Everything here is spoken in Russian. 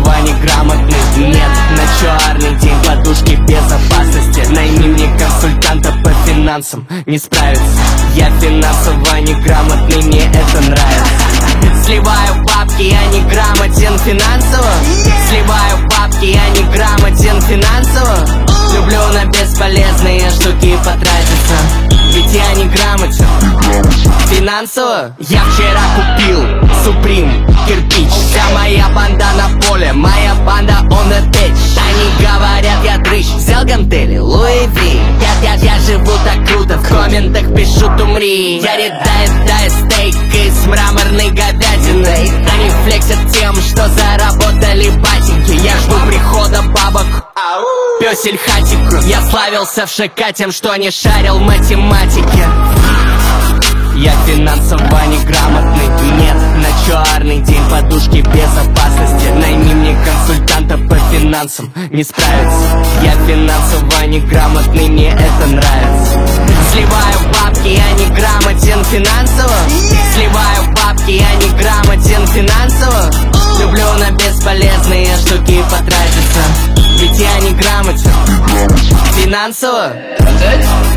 финансово неграмотный. Нет, на черный день подушки безопасности. Найми мне консультанта по финансам, не справится. Я финансово неграмотный, мне это нравится. Сливаю бабки, я не грамотен финансово. Сливаю бабки, я не грамотен финансово. Люблю на бесполезные штуки потратиться, ведь я не грамотен финансово. Я вчера купил Supreme кирпич. Вся моя банда на поле, моя банда on the pitch. Они говорят, я дрыщ, взял гантели, Луи Ви. Я живу так круто, в комментах пишут умри. Я доедаю стейк из мраморной говядины. Они флексят тем, что заработали батеньки. Я жду прихода бабок, пёсель хатик. Я славился в ШК тем, что не шарил в математике. Я финансово неграмотный. Нет, на черный день подушки безопасности. Найми мне консультанта по финансам, не справится. Я финансово неграмотный, мне это нравится. Сливаю бабки, я не грамотен финансово. Сливаю бабки, я не грамотен финансово. Люблю на бесполезные штуки потратиться, ведь я не грамотен финансово.